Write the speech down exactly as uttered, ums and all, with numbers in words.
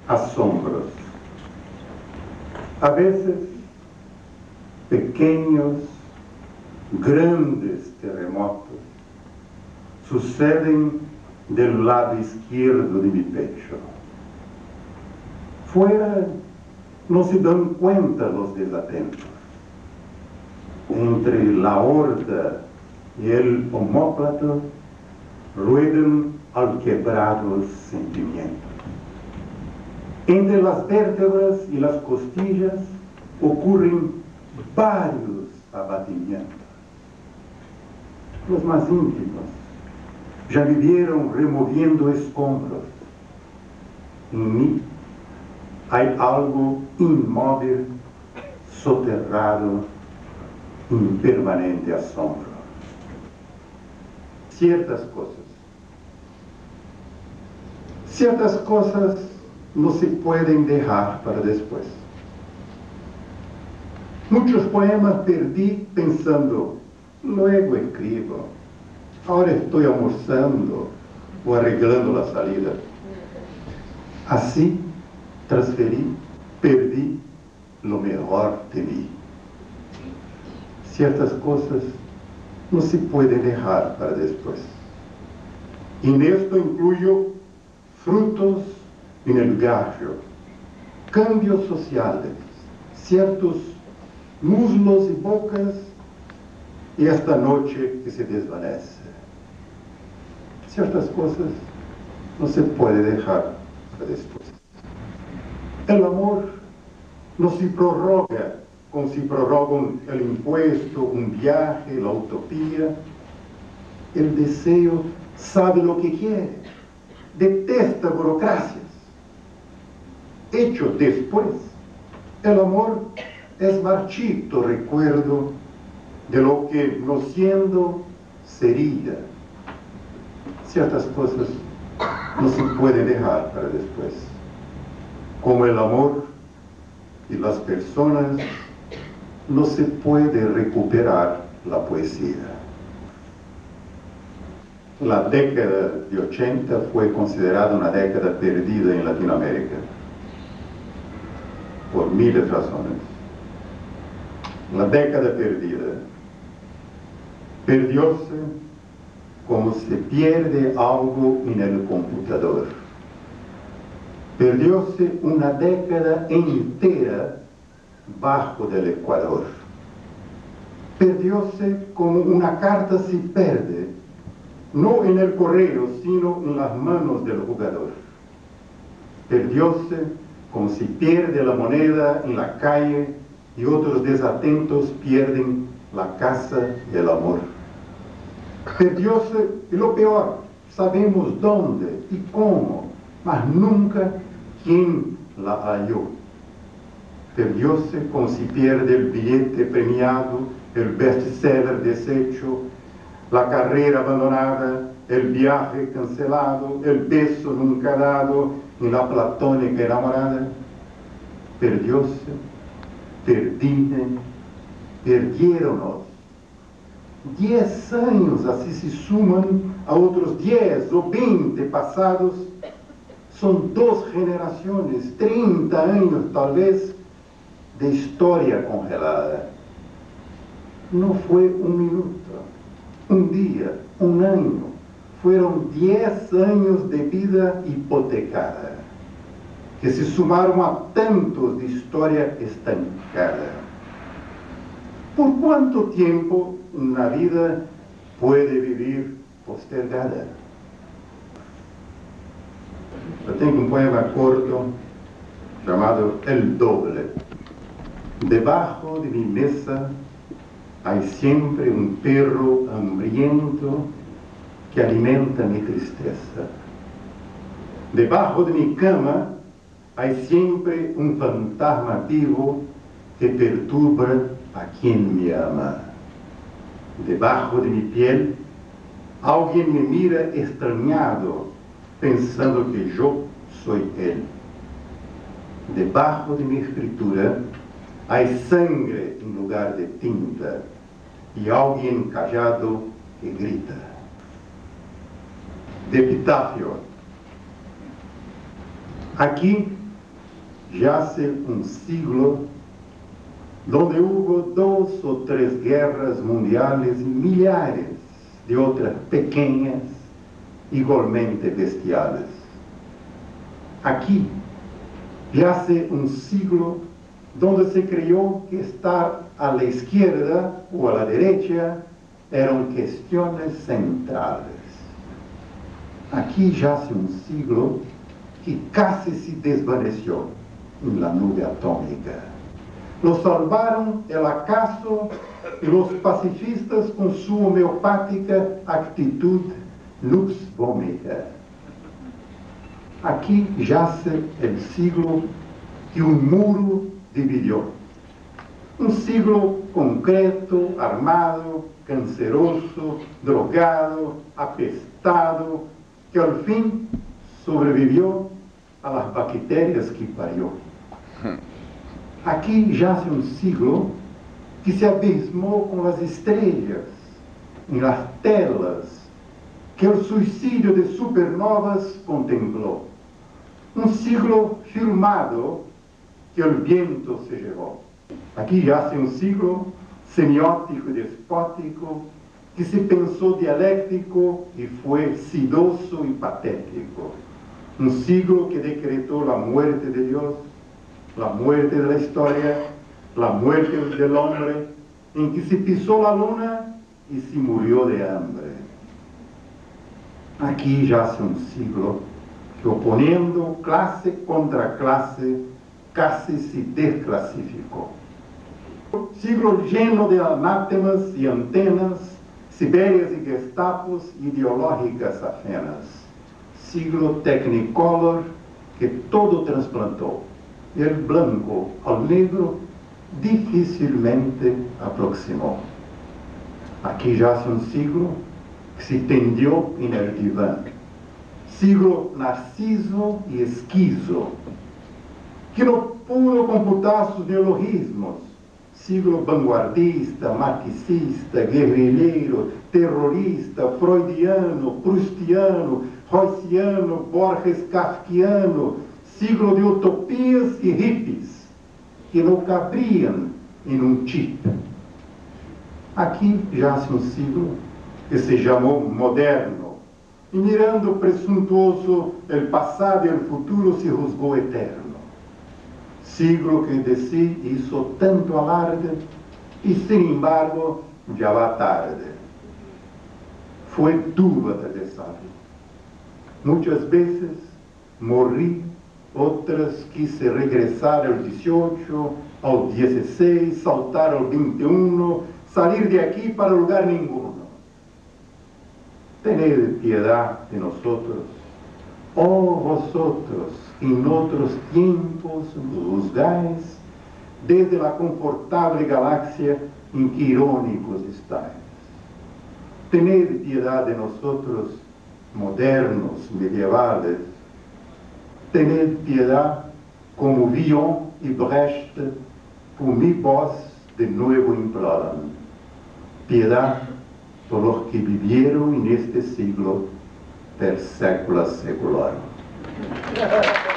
asombros. A veces, pequeños, grandes terremotos suceden del lado izquierdo de mi pecho. Fuera no se dan cuenta los desatentos. Entre la aorta y el omóplato ruedan alquebrados sentimientos. Entre las vértebras y las costillas ocurren varios abatimientos. Los más íntimos ya vivieron removiendo escombros. En mí hay algo inmóvil, soterrado, impermanente asombro. Ciertas cosas, ciertas cosas no se pueden dejar para después. Muchos poemas perdí pensando, luego escribo, ahora estoy almorzando o arreglando la salida. Así transferí, perdí lo mejor de mí. Ciertas cosas no se pueden dejar para después. Y en esto incluyo frutos en el gallo, cambios sociales, ciertos muslos y bocas, y esta noche que se desvanece. Ciertas cosas no se puede dejar para después. El amor no se prorroga como se prorrogan el impuesto, un viaje, la utopía. El deseo sabe lo que quiere, detesta burocracias. Hecho después, el amor es marchito recuerdo de lo que no siendo sería. Ciertas cosas no se pueden dejar para después, como el amor y las personas. No se puede recuperar la poesía. La década de ochenta fue considerada una década perdida en Latinoamérica, por miles de razones. La década perdida perdióse como se pierde algo en el computador. Perdióse una década entera bajo del Ecuador. Perdióse como una carta se pierde, no en el correo, sino en las manos del jugador. Perdióse como se pierde la moneda en la calle y otros desatentos pierden la casa y el amor. Perdióse, y lo peor, sabemos dónde y cómo, mas nunca quién la halló. Perdióse como se pierde el billete premiado, el bestseller deshecho, la carrera abandonada, el viaje cancelado, el beso nunca dado en la platónica enamorada. Perdióse, perdían, perdieronos. Diez años así se suman a otros diez o veinte pasados. Son dos generaciones, treinta años tal vez, de historia congelada. No fue un minuto, un día, un año. Fueron diez años de vida hipotecada, que se sumaron a tantos de historia estancada. ¿Por cuánto tiempo una vida puede vivir postergada? Yo tengo un poema corto llamado El Doble. Debajo de mi mesa hay siempre un perro hambriento que alimenta mi tristeza. Debajo de mi cama hay siempre un fantasma vivo que perturba a quien me ama. Debajo de mi piel alguien me mira extrañado, pensando que yo soy él. Debajo de mi escritura hay sangre en lugar de tinta y alguien callado que grita. De epitafio. Aquí yace un siglo donde hubo dos o tres guerras mundiales y millares de otras pequeñas, igualmente bestiales. Aquí yace un siglo donde se creyó que estar a la izquierda o a la derecha eran cuestiones centrales. Aquí yace un siglo que casi se desvaneció en la nube atómica. Lo salvaron el acaso y los pacifistas con su homeopática actitud nux vomica. Aquí yace el siglo que un muro dividió. Un siglo concreto, armado, canceroso, drogado, apestado, que al fin sobrevivió a las bacterias que parió. Aquí yace un siglo que se abismó con las estrellas, en las telas, que el suicidio de supernovas contempló. Un siglo filmado que el viento se llevó. Aquí yace un siglo semiótico y despótico que se pensó dialéctico y fue sidoso y patético. Un siglo que decretó la muerte de Dios, la muerte de la historia, la muerte del hombre, en que se pisó la luna y se murió de hambre. Aquí yace un siglo que, oponiendo clase contra clase, casi se desclasificó. Siglo lleno de anátemas y antenas, siberias y gestapos ideológicas ajenas. Siglo technicolor que todo trasplantó, el blanco al negro difícilmente aproximó. Aquí yace un siglo que se tendió en el diván. Siglo narciso y esquizo, que no pudo computar sus neologismos. Siglo vanguardista, marxista, guerrilheiro, terrorista, freudiano, prustiano, royciano, Borges kafkiano, siglo de utopias e hippies, que não cabriam em um chip. Aqui yace um siglo que se chamou moderno, e mirando presuntuoso el passado e el futuro se juzgou eterno. Siglo que de si hizo tanto alarde y sin embargo ya va tarde. Fue duro atravesar. Muchas veces morí, otras quise regresar al dieciocho, al dieciséis, saltar al veintiuno, salir de aquí para lugar ninguno. Tened piedad de nosotros, oh vosotros, en otros tiempos juzgáis desde la confortable galaxia en que irónicos estáis. Tened piedad de nosotros, modernos, medievales. Tened piedad como Villon y Brecht, por mi voz de nuevo imploran. Piedad por los que vivieron en este siglo per secula seculorum.